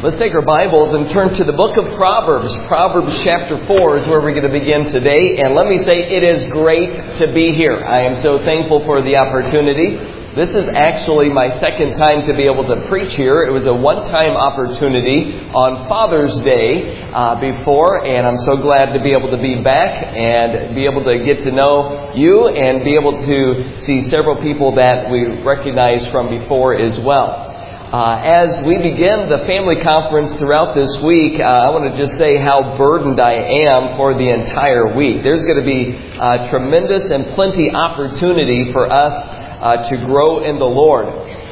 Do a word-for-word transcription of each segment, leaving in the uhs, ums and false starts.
Let's take our Bibles and turn to the book of Proverbs. Proverbs chapter four is where we're going to begin today. And let me say, it is great to be here. I am so thankful for the opportunity. This is actually my second time to be able to preach here. It was a one-time opportunity on Father's Day uh, before, and I'm so glad to be able to be back and be able to get to know you and be able to see several people that we recognize from before as well. Uh, as we begin the family conference throughout this week, uh, I want to just say how burdened I am for the entire week. There's going to be uh, tremendous and plenty opportunity for us uh, to grow in the Lord.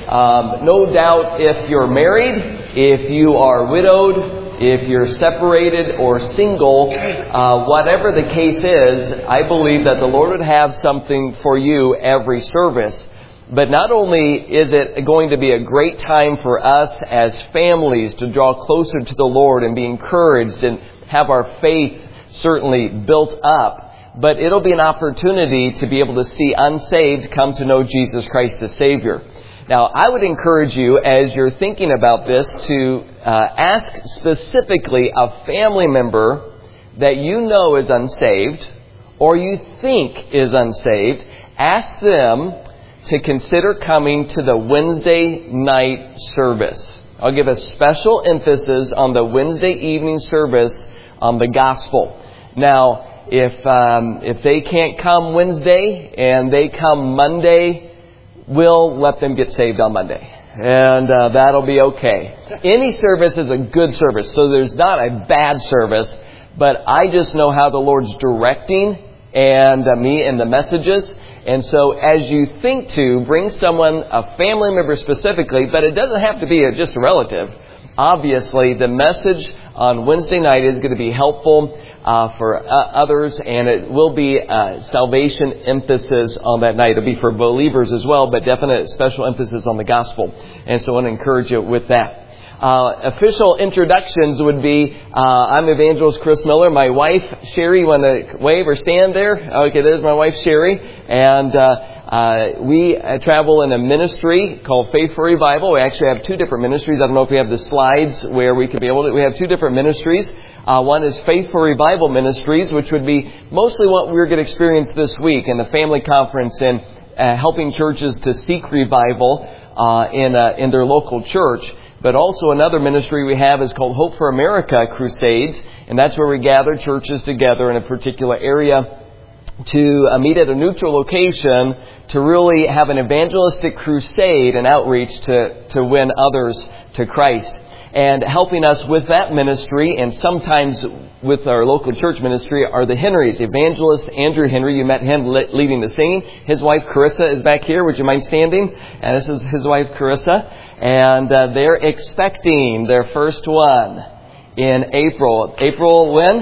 Um, no doubt if you're married, if you are widowed, if you're separated or single, uh, whatever the case is, I believe that the Lord would have something for you every service. But not only is it going to be a great time for us as families to draw closer to the Lord and be encouraged and have our faith certainly built up, but it'll be an opportunity to be able to see unsaved come to know Jesus Christ as Savior. Now, I would encourage you, as you're thinking about this, to uh, ask specifically a family member that you know is unsaved or you think is unsaved. Ask them to consider coming to the Wednesday night service. I'll give a special emphasis on the Wednesday evening service on the gospel. Now, if um, if they can't come Wednesday and they come Monday, we'll let them get saved on Monday. And uh, that'll be okay. Any service is a good service, so there's not a bad service. But I just know how the Lord's directing and uh, me and the messages. And so as you think to bring someone, a family member specifically, but it doesn't have to be a, just a relative. Obviously, the message on Wednesday night is going to be helpful uh, for uh, others, and it will be uh, salvation emphasis on that night. It'll be for believers as well, but definite special emphasis on the gospel. And so I want to encourage you with that. Uh, official introductions would be, uh, I'm Evangelist Chris Miller. My wife, Sherry, you want to wave or stand there? Okay, there's my wife, Sherry. And uh, uh, we uh, travel in a ministry called Faith for Revival. We actually have two different ministries. I don't know if we have the slides where we could be able to. We have two different ministries. Uh, one is Faith for Revival Ministries, which would be mostly what we're going to experience this week in the family conference and uh, helping churches to seek revival uh, in uh, in their local church. But also another ministry we have is called Hope for America Crusades. And that's where we gather churches together in a particular area to uh, meet at a neutral location to really have an evangelistic crusade and outreach to, to win others to Christ. And helping us with that ministry, and sometimes with our local church ministry, are the Henrys. Evangelist Andrew Henry, you met him leading the singing. His wife Carissa is back here. Would you mind standing? And this is his wife Carissa. And uh, they're expecting their first one in April. April when?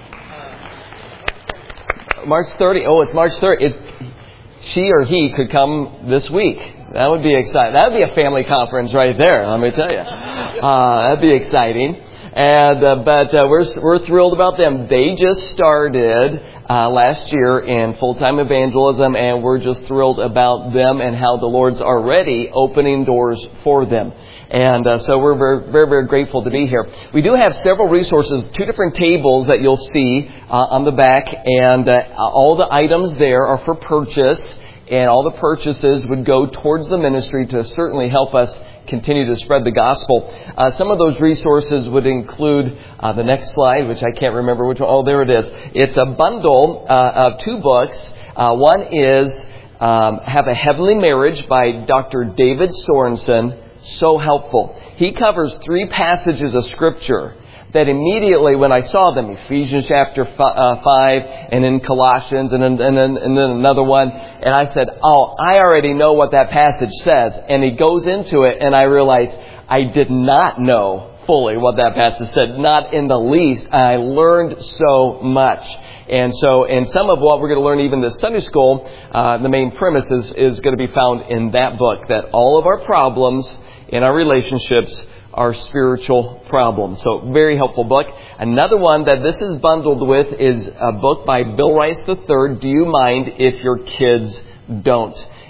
March thirtieth. Oh, it's March thirtieth. It's, she or he could come this week. That would be exciting. That would be a family conference right there, let me tell you. Uh, that'd be exciting. And uh, but uh, we're we're thrilled about them. They just started uh, last year in full-time evangelism, and we're just thrilled about them and how the Lord's already opening doors for them. And uh, so we're very, very, very grateful to be here. We do have several resources, two different tables that you'll see uh, on the back, and uh, all the items there are for purchase. And all the purchases would go towards the ministry to certainly help us continue to spread the gospel. Uh, some of those resources would include uh, the next slide, which I can't remember which one. Oh, there it is. It's a bundle uh, of two books. Uh, one is um, Have a Heavenly Marriage by Doctor David Sorensen. So helpful. He covers three passages of Scripture that immediately when I saw them, Ephesians chapter five, and then Colossians, and then, and then and then another one, and I said, oh, I already know what that passage says. And he goes into it, and I realized I did not know fully what that passage said, not in the least. I learned so much. And so, and some of what we're going to learn even this Sunday school, uh, the main premise is, is going to be found in that book, that all of our problems in our relationships are spiritual problems. So very helpful book. Another one that this is bundled with is a book by Bill Rice the third, Do You Mind If Your Kids Don't?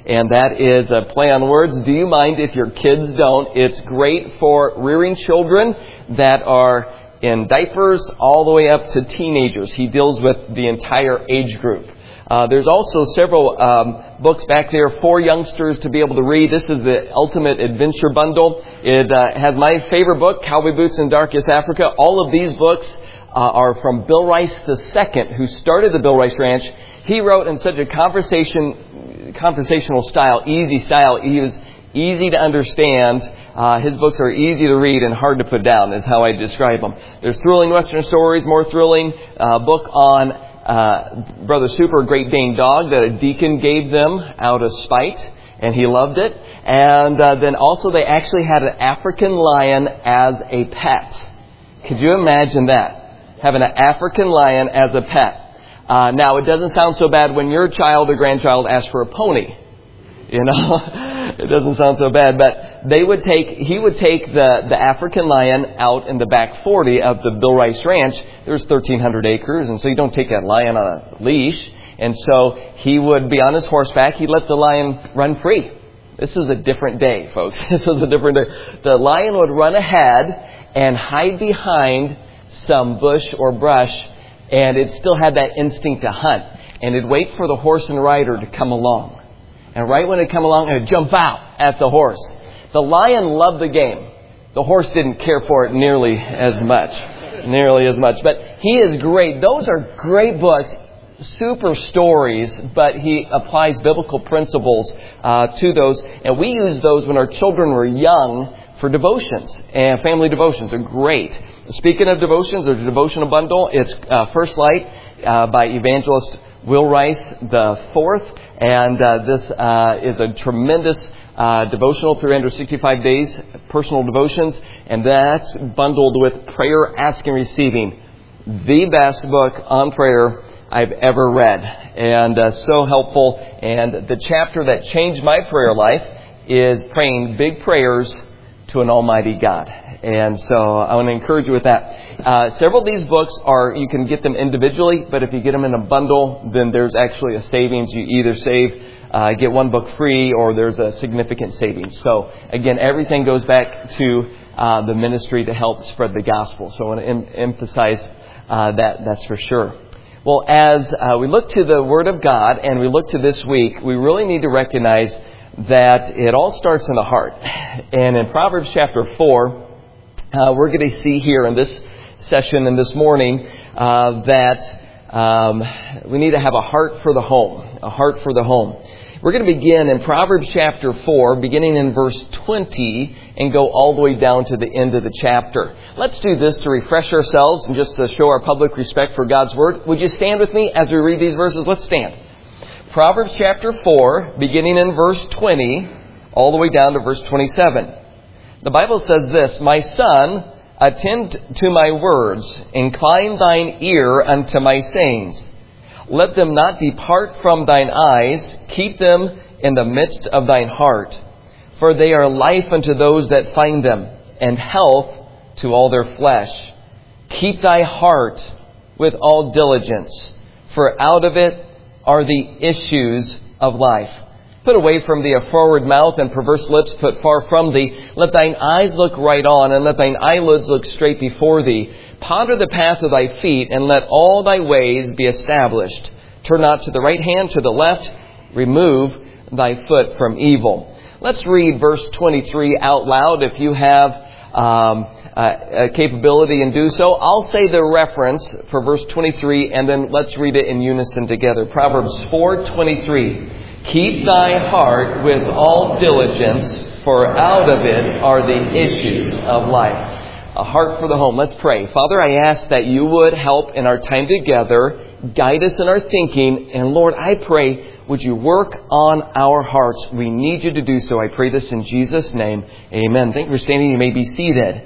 and that is a play on words. Do you mind if your kids don't? It's great for rearing children that are in diapers all the way up to teenagers. He deals with the entire age group. Uh, there's also several um, books back there for youngsters to be able to read. This is the Ultimate Adventure Bundle. It uh, has my favorite book, Cowboy Boots in Darkest Africa. All of these books uh, are from Bill Rice the Second, who started the Bill Rice Ranch. He wrote in such a conversation, conversational style, easy style. He was easy to understand. Uh, his books are easy to read and hard to put down, is how I describe them. There's thrilling Western stories, more thrilling uh, book on Uh, Brother Super, a Great Dane dog that a deacon gave them out of spite, and he loved it. And uh, then also they actually had an African lion as a pet. Could you imagine that? Having an African lion as a pet. Uh, now, it doesn't sound so bad when your child or grandchild asks for a pony. You know, it doesn't sound so bad, but they would take, he would take the, the African lion out in the back forty of the Bill Rice Ranch. There's thirteen hundred acres, and so you don't take that lion on a leash. And so he would be on his horseback. He'd let the lion run free. This was a different day, folks. This was a different day. The lion would run ahead and hide behind some bush or brush, and it still had that instinct to hunt. And it'd wait for the horse and rider to come along. And right when it come along, it would jump out at the horse. The lion loved the game. The horse didn't care for it nearly as much. Nearly as much. But he is great. Those are great books. Super stories. But he applies biblical principles uh, to those. And we use those when our children were young for devotions. And family devotions are great. Speaking of devotions, there's a devotional bundle. It's uh, First Light uh, by Evangelist Will Rice the Fourth. And uh, this uh, is a tremendous uh, devotional, three hundred sixty-five days, personal devotions. And that's bundled with Prayer, Ask and Receiving. The best book on prayer I've ever read. And uh, so helpful. And the chapter that changed my prayer life is praying big prayers to an almighty God. And so I want to encourage you with that. Uh, several of these books are, you can get them individually, but if you get them in a bundle, then there's actually a savings. You either save, uh, get one book free, or there's a significant savings. So again, everything goes back to uh, the ministry to help spread the gospel. So I want to em- emphasize uh, that, that's for sure. Well, as uh, we look to the Word of God and we look to this week, we really need to recognize that it all starts in the heart. And in Proverbs chapter four, Uh, we're going to see here in this session and this morning uh, that um, we need to have a heart for the home. A heart for the home. We're going to begin in Proverbs chapter four, beginning in verse twenty, and go all the way down to the end of the chapter. Let's do this to refresh ourselves and just to show our public respect for God's Word. Would you stand with me as we read these verses? Let's stand. Proverbs chapter four, beginning in verse twenty, all the way down to verse twenty-seven. The Bible says this, "My son, attend to my words, incline thine ear unto my sayings. Let them not depart from thine eyes, keep them in the midst of thine heart. For they are life unto those that find them, and health to all their flesh. Keep thy heart with all diligence, for out of it are the issues of life. Put away from thee a forward mouth, and perverse lips put far from thee. Let thine eyes look right on, and let thine eyelids look straight before thee. Ponder the path of thy feet, and let all thy ways be established. Turn not to the right hand, to the left. Remove thy foot from evil." Let's read verse twenty-three out loud if you have um, a, a capability and do so. I'll say the reference for verse twenty-three, and then let's read it in unison together. Proverbs four twenty-three. "Keep thy heart with all diligence, for out of it are the issues of life." A heart for the home. Let's pray. Father, I ask that you would help in our time together, guide us in our thinking, and Lord, I pray, would you work on our hearts? We need you to do so. I pray this in Jesus' name. Amen. Thank you for standing. You may be seated.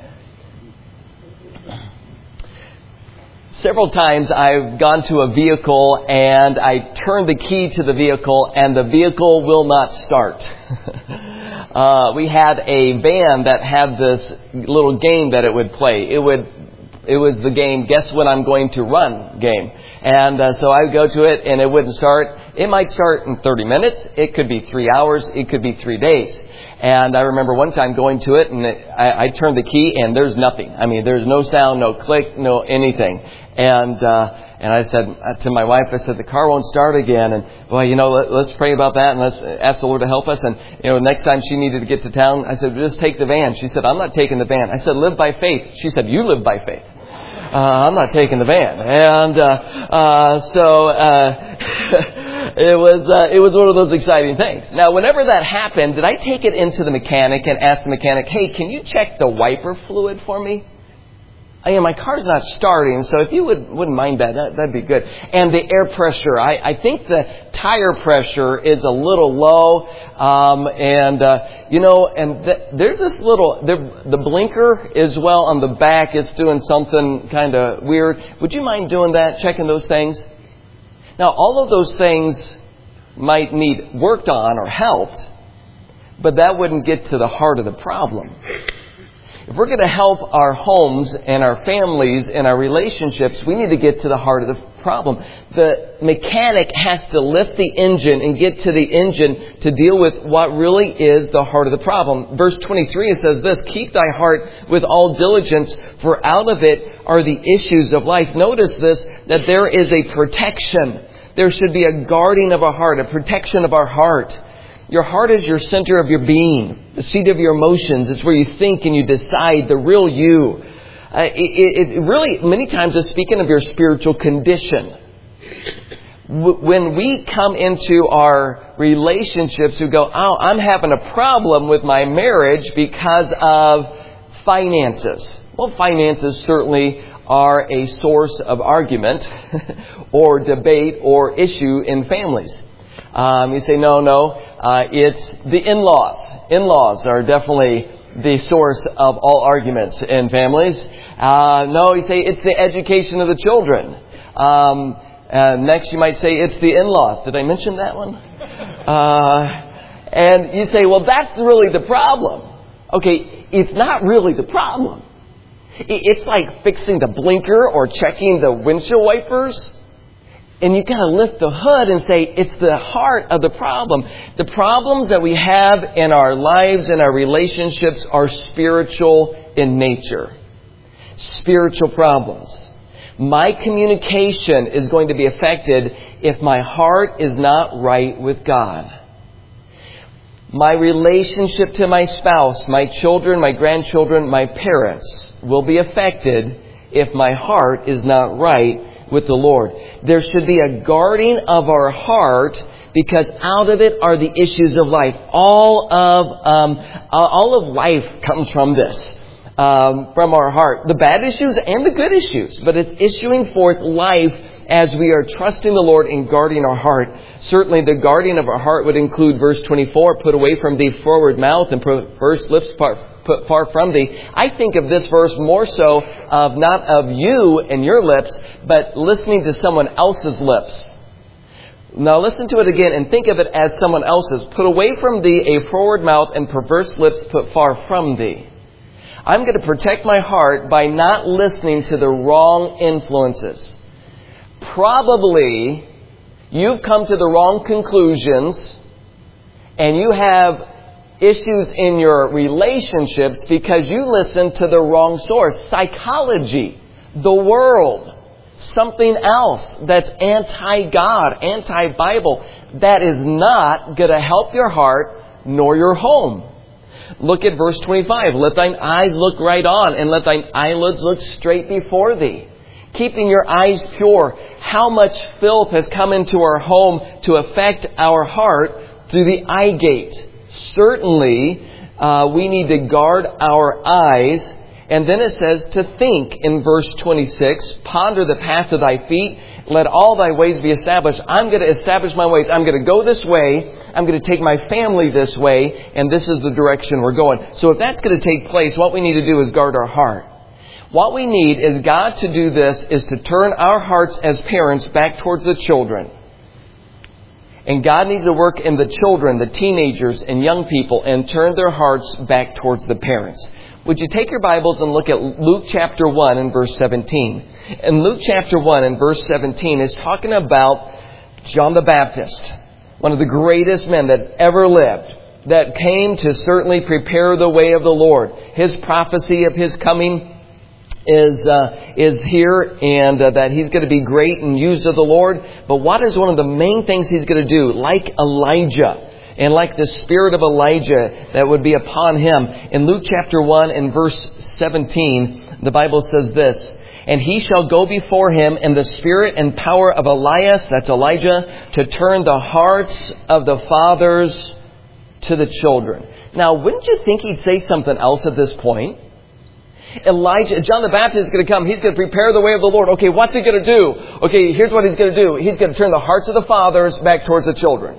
Several times I've gone to a vehicle and I turn the key to the vehicle and the vehicle will not start. uh, we had a van that had this little game that it would play. It would, it was the game, Guess When I'm Going to Run game. And uh, so I would go to it and it wouldn't start. It might start in thirty minutes. It could be three hours. It could be three days. And I remember one time going to it, and it, I, I turned the key, and there's nothing. I mean, there's no sound, no click, no anything. And uh, and I said to my wife, I said, the car won't start again. And, well, you know, let, let's pray about that, and let's ask the Lord to help us. And, you know, next time she needed to get to town, I said, just take the van. She said, I'm not taking the van. I said, live by faith. She said, you live by faith. Uh, I'm not taking the van. And uh, uh, so uh, it was uh, it was one of those exciting things. Now, whenever that happened, did I take it into the mechanic and ask the mechanic, hey, can you check the wiper fluid for me? I mean, my car's not starting, so if you would, wouldn't mind that, that, that'd be good. And the air pressure, I, I think the tire pressure is a little low. Um, and, uh, you know, and th- there's this little, the, the blinker as well on the back is doing something kind of weird. Would you mind doing that, checking those things? Now, all of those things might need worked on or helped, but that wouldn't get to the heart of the problem. If we're going to help our homes and our families and our relationships, we need to get to the heart of the problem. The mechanic has to lift the engine and get to the engine to deal with what really is the heart of the problem. Verse twenty-three, it says this, keep thy heart with all diligence, for out of it are the issues of life. Notice this, that there is a protection. There should be a guarding of our heart, a protection of our heart. Your heart is your center of your being, the seat of your emotions. It's where you think and you decide, the real you. Uh, it, it really, many times, is speaking of your spiritual condition. When we come into our relationships, we go, oh, I'm having a problem with my marriage because of finances. Well, finances certainly are a source of argument or debate or issue in families. Um, you say, no, no, uh, it's the in-laws. In-laws are definitely the source of all arguments in families. Uh, no, you say it's the education of the children. Um, uh, next you might say it's the in-laws. Did I mention that one? Uh, and you say, well, that's really the problem. Okay, it's not really the problem. It's like fixing the blinker or checking the windshield wipers. And you kind of lift the hood and say, it's the heart of the problem. The problems that we have in our lives and our relationships are spiritual in nature. Spiritual problems. My communication is going to be affected if my heart is not right with God. My relationship to my spouse, my children, my grandchildren, my parents will be affected if my heart is not right with the Lord. There should be a guarding of our heart, because out of it are the issues of life. All of um, all of life comes from this, um, from our heart. The bad issues and the good issues. But it's issuing forth life as we are trusting the Lord in guarding our heart. Certainly the guarding of our heart would include verse twenty-four, put away from thee forward mouth and perverse lips put far from thee. I think of this verse more so of not of you and your lips, but listening to someone else's lips. Now listen to it again and think of it as someone else's. Put away from thee a forward mouth and perverse lips put far from thee. I'm going to protect my heart by not listening to the wrong influences. Probably you've come to the wrong conclusions and you have issues in your relationships because you listen to the wrong source. Psychology, the world, something else that's anti-God, anti-Bible. That is not going to help your heart nor your home. Look at verse twenty-five. Let thine eyes look right on, and let thine eyelids look straight before thee. Keeping your eyes pure. How much filth has come into our home to affect our heart through the eye gate? Certainly, uh, we need to guard our eyes. And then it says to think in verse twenty-six, ponder the path of thy feet, let all thy ways be established. I'm going to establish my ways. I'm going to go this way. I'm going to take my family this way. And this is the direction we're going. So if that's going to take place, what we need to do is guard our heart. What we need is God to do this is to turn our hearts as parents back towards the children. And God needs to work in the children, the teenagers and young people, and turn their hearts back towards the parents. Would you take your Bibles and look at Luke chapter one and verse seventeen. And Luke chapter one and verse seventeen is talking about John the Baptist, one of the greatest men that ever lived, that came to certainly prepare the way of the Lord. His prophecy of His coming is uh, is here, and uh, that He's going to be great and used of the Lord. But what is one of the main things He's going to do? Like Elijah, and like the spirit of Elijah that would be upon Him. In Luke chapter one and verse seventeen, the Bible says this, "And He shall go before Him in the spirit and power of Elias," that's Elijah, "to turn the hearts of the fathers to the children." Now, wouldn't you think He'd say something else at this point? Elijah, John the Baptist is going to come. He's going to prepare the way of the Lord. Okay, what's He going to do? Okay, here's what He's going to do. He's going to turn the hearts of the fathers back towards the children.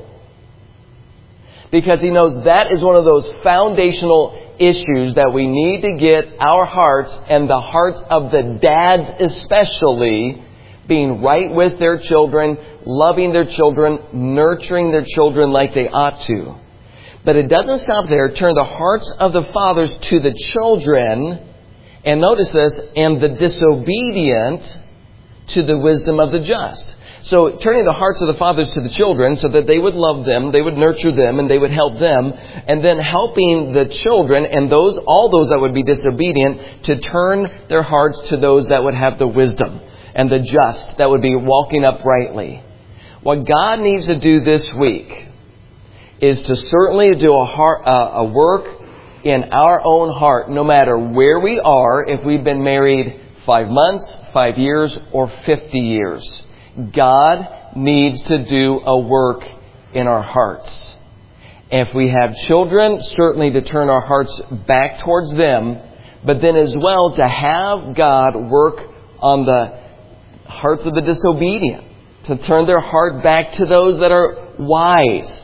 Because He knows that is one of those foundational issues that we need to get our hearts, and the hearts of the dads especially, being right with their children, loving their children, nurturing their children like they ought to. But it doesn't stop there. Turn the hearts of the fathers to the children. And notice this, and the disobedient to the wisdom of the just. So turning the hearts of the fathers to the children so that they would love them, they would nurture them, and they would help them. And then helping the children and those, all those that would be disobedient, to turn their hearts to those that would have the wisdom and the just, that would be walking uprightly. What God needs to do this week is to certainly do a, heart, uh, a work in our own heart, no matter where we are, if we've been married five months, five years, or fifty years. God needs to do a work in our hearts. If we have children, certainly to turn our hearts back towards them, but then as well to have God work on the hearts of the disobedient, to turn their heart back to those that are wise.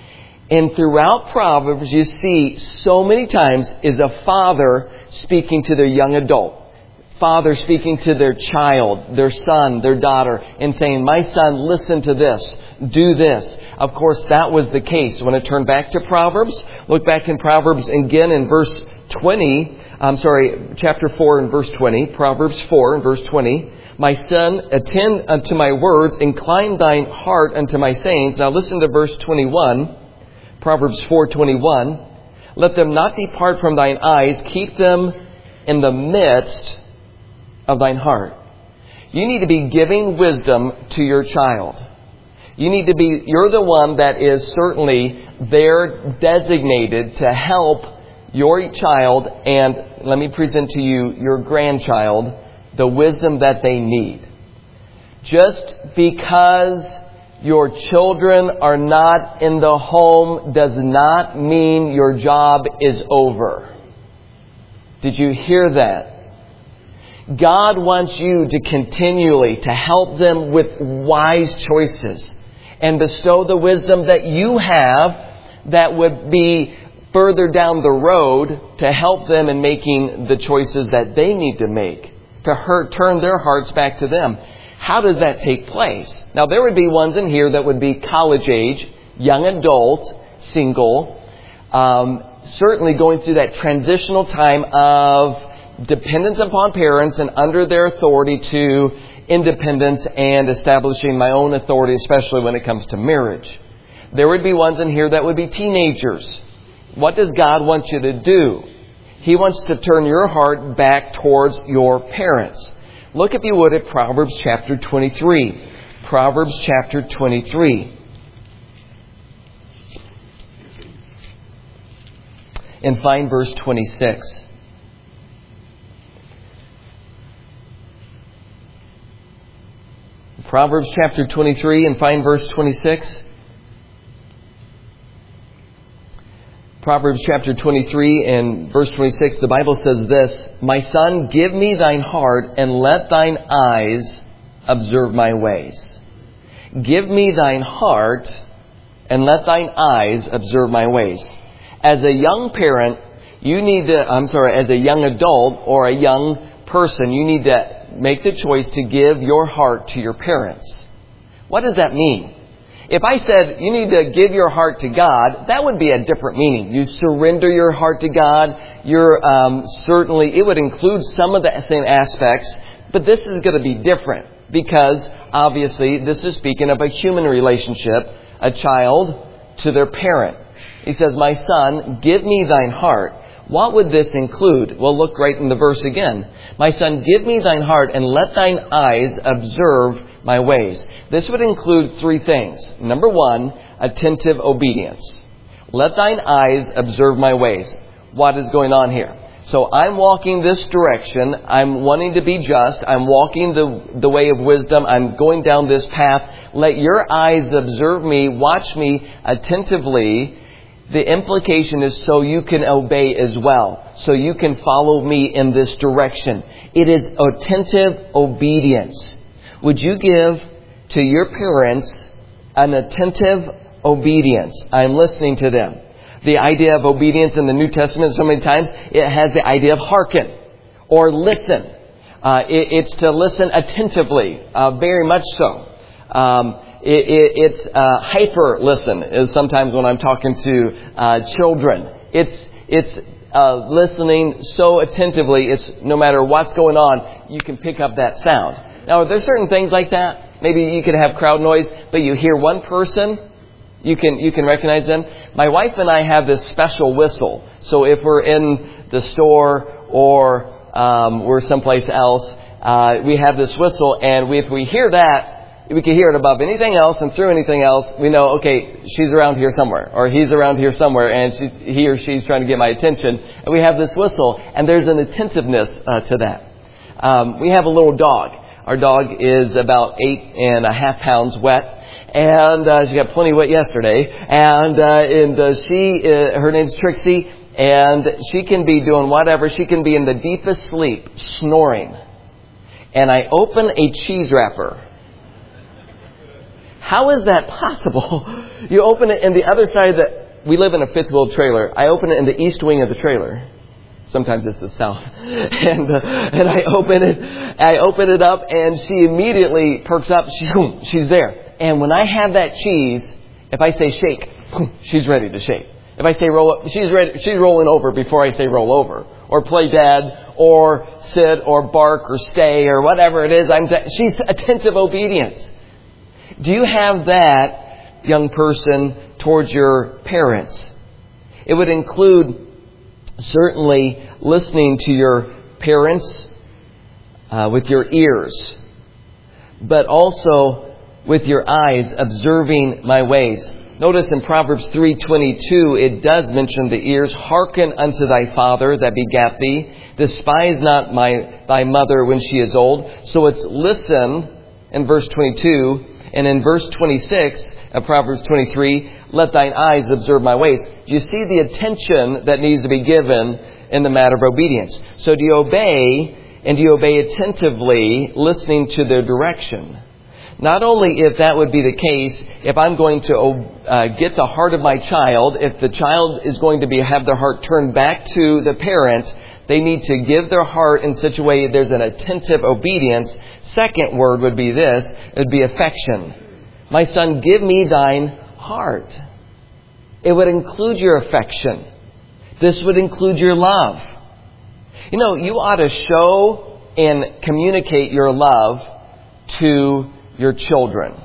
And throughout Proverbs, you see so many times is a father speaking to their young adult. Father speaking to their child, their son, their daughter, and saying, "My son, listen to this. Do this." Of course, that was the case. When I turn back to Proverbs, look back in Proverbs again in verse twenty. I'm sorry, chapter four and verse twenty. Proverbs four and verse twenty. "My son, attend unto my words, incline thine heart unto my sayings." Now listen to verse twenty-one. Proverbs four twenty-one, "Let them not depart from thine eyes, keep them in the midst of thine heart." You need to be giving wisdom to your child. You need to be, you're the one that is certainly there designated to help your child, and let me present to you your grandchild, the wisdom that they need. Just because your children are not in the home does not mean your job is over. Did you hear that? God wants you to continually to help them with wise choices and bestow the wisdom that you have that would be further down the road to help them in making the choices that they need to make, to hurt, turn their hearts back to them. How does that take place? Now, there would be ones in here that would be college age, young adult, single, um, certainly going through that transitional time of dependence upon parents and under their authority to independence and establishing my own authority, especially when it comes to marriage. There would be ones in here that would be teenagers. What does God want you to do? He wants to turn your heart back towards your parents. Look, if you would, at Proverbs chapter twenty-three. Proverbs chapter twenty-three. And find verse twenty-six. Proverbs chapter twenty-three and find verse twenty-six. Proverbs chapter twenty-three and verse twenty-six, the Bible says this, "My son, give me thine heart, and let thine eyes observe my ways." Give me thine heart, and let thine eyes observe my ways. As a young parent, you need to, I'm sorry, as a young adult or a young person, you need to make the choice to give your heart to your parents. What does that mean? If I said you need to give your heart to God, that would be a different meaning. You surrender your heart to God. You're um, certainly, it would include some of the same aspects, but this is going to be different because obviously, this is speaking of a human relationship, a child to their parent. He says, my son, give me thine heart. What would this include? Well, look right in the verse again. My son, give me thine heart and let thine eyes observe my ways. This would include three things. Number one, attentive obedience. Let thine eyes observe my ways. What is going on here? So I'm walking this direction. I'm wanting to be just. I'm walking the, the way of wisdom. I'm going down this path. Let your eyes observe me. Watch me attentively. The implication is so you can obey as well. So you can follow me in this direction. It is attentive obedience. Would you give to your parents an attentive obedience? I'm listening to them. The idea of obedience in the New Testament, so many times, it has the idea of hearken or listen. Uh, it, it's to listen attentively, uh, very much so. Um, it, it, it's uh, hyper listen is sometimes when I'm talking to uh, children. It's it's uh, listening so attentively. It's no matter what's going on, you can pick up that sound. Now, are there certain things like that? Maybe you could have crowd noise, but you hear one person. You can you can recognize them. My wife and I have this special whistle. So if we're in the store or um, we're someplace else, uh, we have this whistle, and we, if we hear that, we can hear it above anything else and through anything else. We know, okay, she's around here somewhere, or he's around here somewhere, and she, he or she's trying to get my attention. And we have this whistle, and there's an attentiveness uh, to that. Um, we have a little dog. Our dog is about eight and a half pounds wet. And uh, she got plenty wet yesterday. And uh, and uh, she, uh, her name's Trixie, and she can be doing whatever. She can be in the deepest sleep, snoring. And I open a cheese wrapper. How is that possible? You open it in the other side of the... We live in a fifth wheel trailer. I open it in the east wing of the trailer. Sometimes it's the south. And uh, and I open it, I open it up, and she immediately perks up. She's she's there. And when I have that cheese, if I say shake, she's ready to shake. If I say roll up, she's ready. She's rolling over before I say roll over, or play dead, or sit, or bark, or stay, or whatever it is. I'm. She's attentive obedience. Do you have that, young person, towards your parents? It would include certainly listening to your parents uh, with your ears, but also with your eyes, observing my ways. Notice in Proverbs three twenty-two, it does mention the ears. Hearken unto thy father that begat thee. Despise not my thy mother when she is old. So it's listen in verse twenty-two. And in verse twenty-six of Proverbs twenty-three, let thine eyes observe my ways. Do you see the attention that needs to be given in the matter of obedience? So do you obey, and do you obey attentively, listening to their direction? Not only if that would be the case, if I'm going to uh, get the heart of my child, if the child is going to be have their heart turned back to the parent, they need to give their heart in such a way there's an attentive obedience. Second word would be this, it would be affection. My son, give me thine heart. It would include your affection. This would include your love. You know, you ought to show and communicate your love to your children.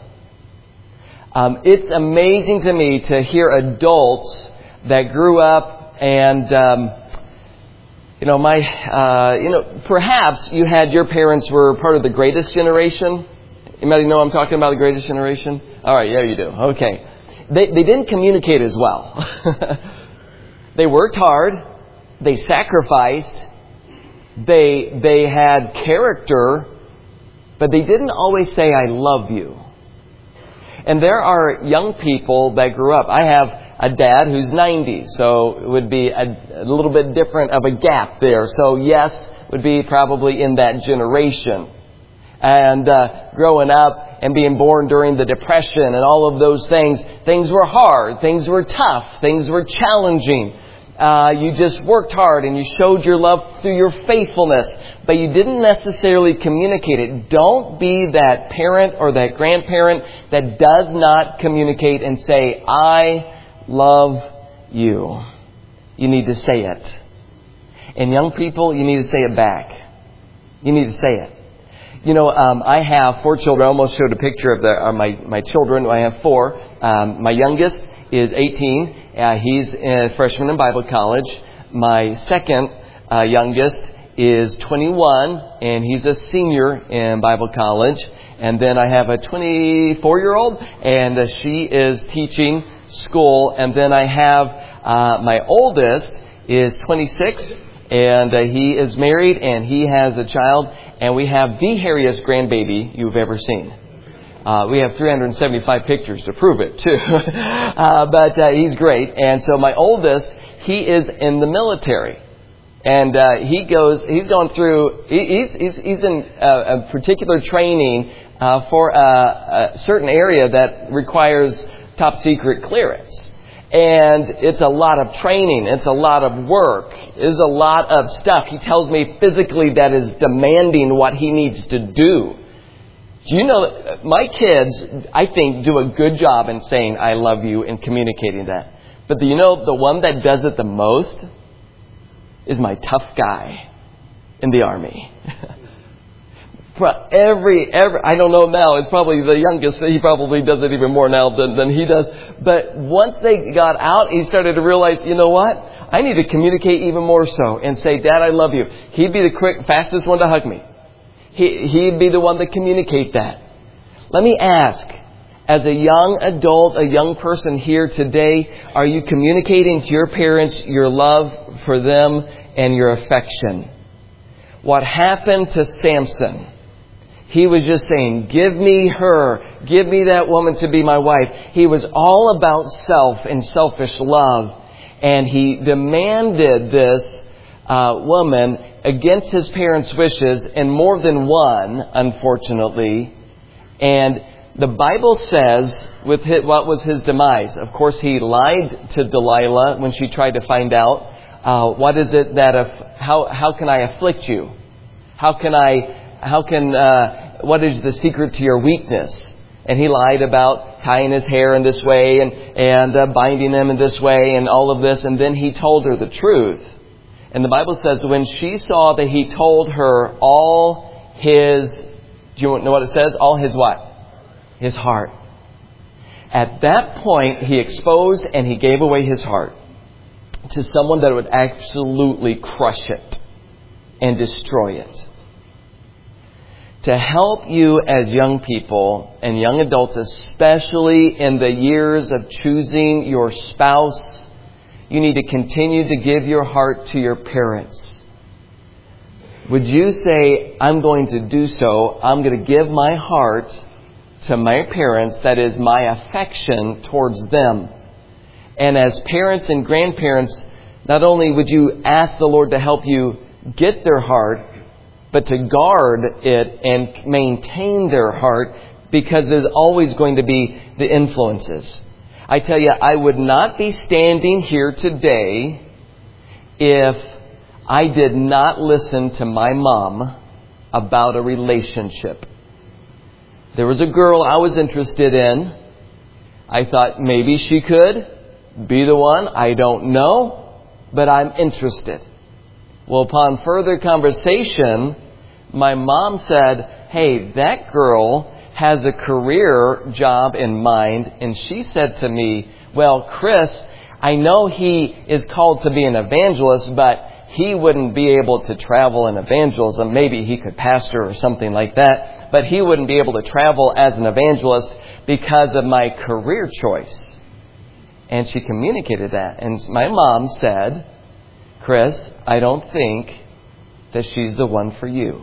Um, it's amazing to me to hear adults that grew up and, um, you know, my, uh, you know, perhaps you had your parents were part of the greatest generation. Anybody know I'm talking about the greatest generation? All right, yeah, you do. Okay. They, they didn't communicate as well. They worked hard. They sacrificed. They, they had character. But they didn't always say, I love you. And there are young people that grew up. I have a dad who's ninety, so it would be a, a little bit different of a gap there. So yes, would be probably in that generation. And uh, growing up and being born during the Depression and all of those things, things were hard, things were tough, things were challenging. Uh, you just worked hard and you showed your love through your faithfulness, but you didn't necessarily communicate it. Don't be that parent or that grandparent that does not communicate and say, I love you. You need to say it. And young people, you need to say it back. You need to say it. You know, um, I have four children. I almost showed a picture of the, uh, my, my children. I have four. Um, my youngest is eighteen. Uh, he's a freshman in Bible college. My second uh, youngest is twenty-one, and he's a senior in Bible college. And then I have a twenty-four-year-old, and uh, she is teaching school. And then I have uh, my oldest is twenty-six, and uh, he is married, and he has a child. And we have the hairiest grandbaby you've ever seen. Uh, we have three hundred seventy-five pictures to prove it, too. uh, but uh, he's great. And so my oldest, he is in the military. And uh, he goes, he's going through, he, he's, he's, he's in uh, a particular training uh, for a, a certain area that requires top secret clearance. And it's a lot of training. It's a lot of work. It's a lot of stuff. He tells me physically that is demanding what he needs to do. Do you know, my kids, I think, do a good job in saying, I love you, and communicating that. But do you know, the one that does it the most is my tough guy in the Army. Every, every, I don't know now, it's probably the youngest, he probably does it even more now than, than he does. But once they got out, he started to realize, you know what? I need to communicate even more so and say, Dad, I love you. He'd be the quick, fastest one to hug me. He, he'd be the one to communicate that. Let me ask, as a young adult, a young person here today, are you communicating to your parents your love for them and your affection? What happened to Samson? He was just saying, give me her, give me that woman to be my wife. He was all about self and selfish love. And he demanded this uh, woman against his parents' wishes, and more than one, unfortunately. And the Bible says, with his, what was his demise? Of course, he lied to Delilah when she tried to find out, uh, what is it that, if, how, how can I afflict you? How can I... How can, uh, what is the secret to your weakness? And he lied about tying his hair in this way and, and uh, binding him in this way and all of this. And then he told her the truth. And the Bible says when she saw that he told her all his, do you know what it says? All his what? His heart. At that point, he exposed and he gave away his heart to someone that would absolutely crush it and destroy it. To help you as young people and young adults, especially in the years of choosing your spouse, you need to continue to give your heart to your parents. Would you say, I'm going to do so. I'm going to give my heart to my parents. That is my affection towards them. And as parents and grandparents, not only would you ask the Lord to help you get their heart, but to guard it and maintain their heart, because there's always going to be the influences. I tell you, I would not be standing here today if I did not listen to my mom about a relationship. There was a girl I was interested in. I thought maybe she could be the one. I don't know, but I'm interested. Well, upon further conversation, my mom said, hey, that girl has a career job in mind. And she said to me, well, Chris, I know he is called to be an evangelist, but he wouldn't be able to travel in evangelism. Maybe he could pastor or something like that, but he wouldn't be able to travel as an evangelist because of my career choice. And she communicated that. And my mom said, Chris, I don't think that she's the one for you.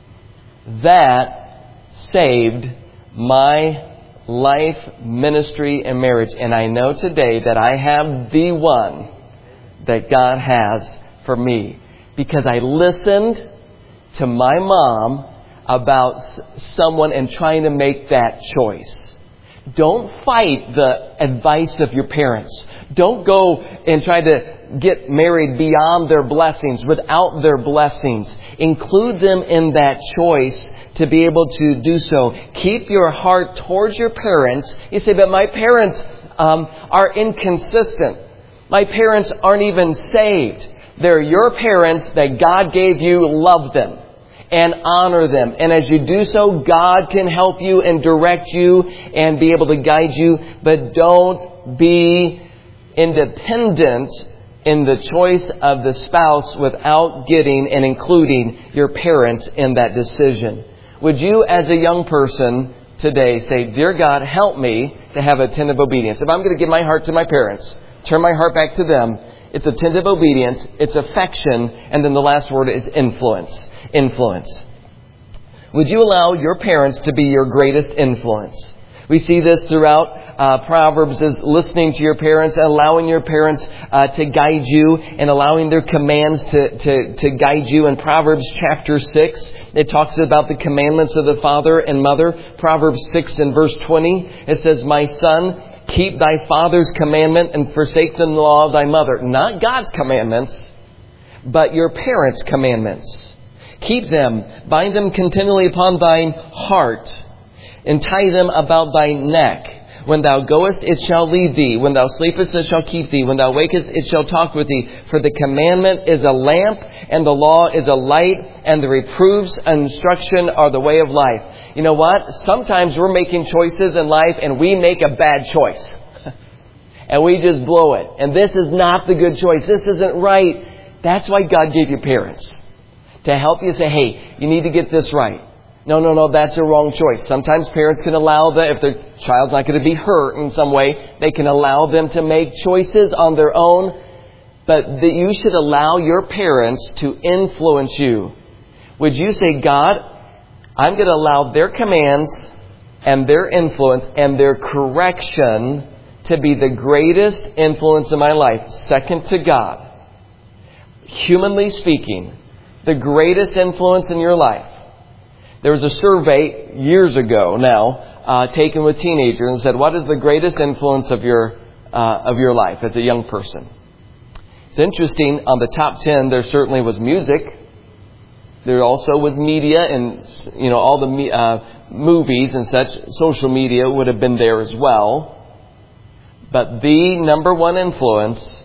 That saved my life, ministry, and marriage. And I know today that I have the one that God has for me, because I listened to my mom about someone and trying to make that choice. Don't fight the advice of your parents. Don't go and try to get married beyond their blessings, without their blessings. Include them in that choice to be able to do so. Keep your heart towards your parents. You say, but my parents um, are inconsistent. My parents aren't even saved. They're your parents that God gave you. Love them. and honor them. And as you do so, God can help you and direct you and be able to guide you. But don't be independent in the choice of the spouse without getting and including your parents in that decision. Would you, as a young person today, say, "Dear God, help me to have attentive obedience." If I'm going to give my heart to my parents, turn my heart back to them, it's attentive obedience, it's affection, and then the last word is influence. Influence. Would you allow your parents to be your greatest influence? We see this throughout uh, Proverbs, is listening to your parents, allowing your parents uh, to guide you, and allowing their commands to, to, to guide you. In Proverbs chapter six, it talks about the commandments of the father and mother. Proverbs six and verse twenty, it says, "My son, keep thy father's commandment and forsake the law of thy mother." Not God's commandments, but your parents' commandments. "Keep them, bind them continually upon thine heart, and tie them about thy neck. When thou goest, it shall lead thee. When thou sleepest, it shall keep thee. When thou wakest, it shall talk with thee. For the commandment is a lamp, and the law is a light, and the reproofs and instruction are the way of life." You know what? Sometimes we're making choices in life, and we make a bad choice. And we just blow it. And this is not the good choice. This isn't right. That's why God gave you parents. To help you say, "Hey, you need to get this right. No, no, no, that's a wrong choice." Sometimes parents can allow that if their child's not going to be hurt in some way, they can allow them to make choices on their own. But that you should allow your parents to influence you. Would you say, "God, I'm going to allow their commands and their influence and their correction to be the greatest influence in my life, second to God." Humanly speaking, the greatest influence in your life. There was a survey years ago now uh, taken with teenagers and said, "What is the greatest influence of your uh, of your life as a young person?" It's interesting. On the top ten, there certainly was music. There also was media, and you know all the uh, movies and such. Social media would have been there as well. But the number one influence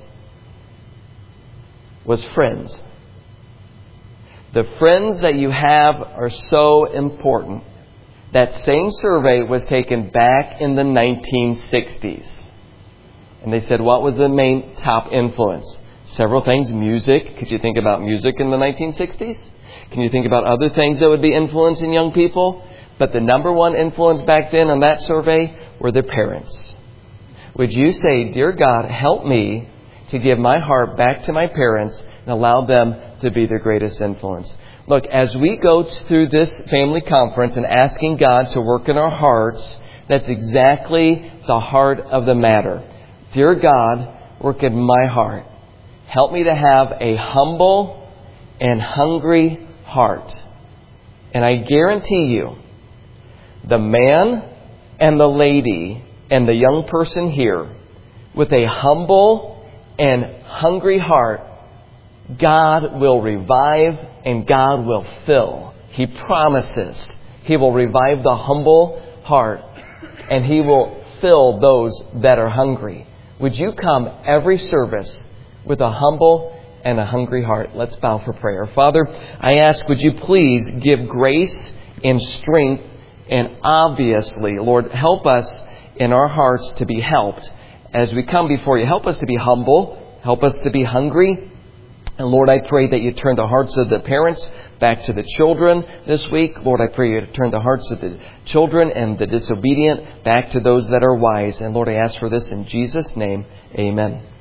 was friends. The friends that you have are so important. That same survey was taken back in the nineteen sixties. And they said, what was the main top influence? Several things. Music. Could you think about music in the nineteen sixties? Can you think about other things that would be influencing young people? But the number one influence back then on that survey were their parents. Would you say, "Dear God, help me to give my heart back to my parents and allow them to be their greatest influence"? Look, as we go through this family conference and asking God to work in our hearts, that's exactly the heart of the matter. Dear God, work in my heart. Help me to have a humble and hungry heart. And I guarantee you, the man and the lady and the young person here, with a humble and hungry heart, God will revive and God will fill. He promises He will revive the humble heart and He will fill those that are hungry. Would you come every service with a humble and a hungry heart? Let's bow for prayer. Father, I ask, would you please give grace and strength, and obviously, Lord, help us in our hearts to be helped as we come before you. Help us to be humble. Help us to be hungry. And Lord, I pray that you turn the hearts of the parents back to the children this week. Lord, I pray you turn the hearts of the children and the disobedient back to those that are wise. And Lord, I ask for this in Jesus' name. Amen.